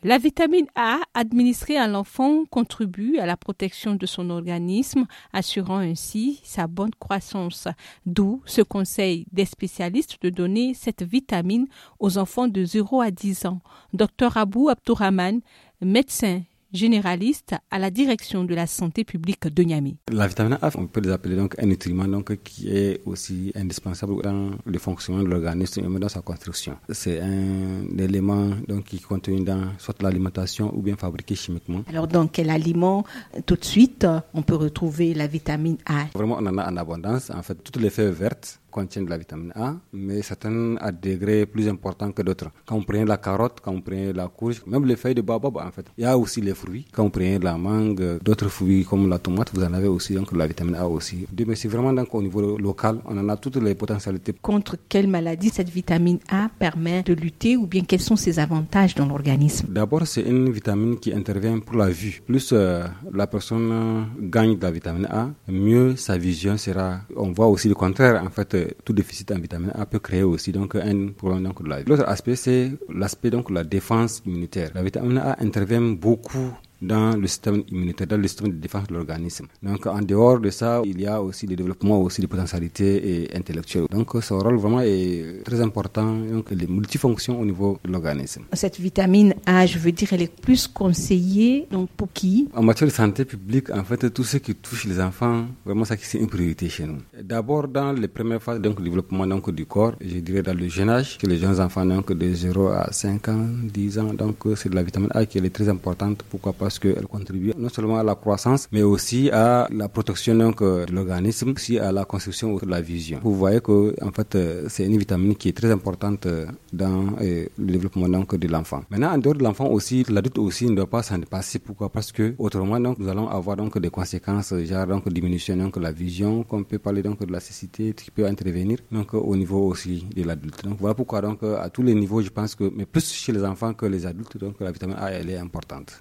La vitamine A administrée à l'enfant contribue à la protection de son organisme, assurant ainsi sa bonne croissance. D'où ce conseil des spécialistes de donner cette vitamine aux enfants de 0 à 10 ans. Dr Abou Abdourahmane, médecin généraliste à la direction de la santé publique de Niamey. La vitamine A, on peut les appeler donc un nutriment qui est aussi indispensable dans le fonctionnement de l'organisme et dans sa construction. C'est un élément qui est contenu dans soit l'alimentation ou bien fabriqué chimiquement. Alors dans quel aliment tout de suite on peut retrouver la vitamine A? Vraiment on en a en abondance. En fait, toutes les feuilles vertes contiennent de la vitamine A, mais certaines à degrés plus importants que d'autres. Quand on prend la carotte, quand on prend la courge, même les feuilles de baobab en fait. Il y a aussi les fruits. Quand on prend la mangue, d'autres fruits comme la tomate, vous en avez aussi donc la vitamine A aussi. Mais c'est vraiment donc au niveau local, on en a toutes les potentialités. Contre quelle maladie cette vitamine A permet de lutter ou bien quels sont ses avantages dans l'organisme? D'abord, c'est une vitamine qui intervient pour la vue. Plus la personne gagne de la vitamine A, mieux sa vision sera. On voit aussi le contraire en fait. Tout déficit en vitamine A peut créer aussi donc un problème de la vie. L'autre aspect, c'est l'aspect donc la défense immunitaire. La vitamine A intervient beaucoup dans le système immunitaire, dans le système de défense de l'organisme. Donc, en dehors de ça, il y a aussi le développement aussi des potentialités intellectuelles. Donc, son rôle vraiment est très important, donc les multifonctions au niveau de l'organisme. Cette vitamine A, je veux dire, elle est plus conseillée, donc pour qui? En matière de santé publique, en fait, tout ce qui touche les enfants, vraiment, ça c'est une priorité chez nous. D'abord, dans les premières phases, donc, le développement donc, du corps, je dirais dans le jeune âge, que les jeunes enfants, donc, de 0 à 5 ans, 10 ans, donc, c'est de la vitamine A qui est très importante. Pourquoi pas? Parce qu'elle contribue non seulement à la croissance, mais aussi à la protection donc, de l'organisme, aussi à la construction de la vision. Vous voyez que en fait, c'est une vitamine qui est très importante dans le développement donc, de l'enfant. Maintenant, en dehors de l'enfant aussi, l'adulte aussi ne doit pas s'en passer. Pourquoi? Parce que autrement, donc, nous allons avoir donc, des conséquences, genre donc, diminution donc, de la vision, qu'on peut parler donc, de la cécité qui peut intervenir donc, au niveau aussi de l'adulte. Donc, voilà pourquoi donc, à tous les niveaux, je pense que, mais plus chez les enfants que les adultes, donc, la vitamine A elle est importante.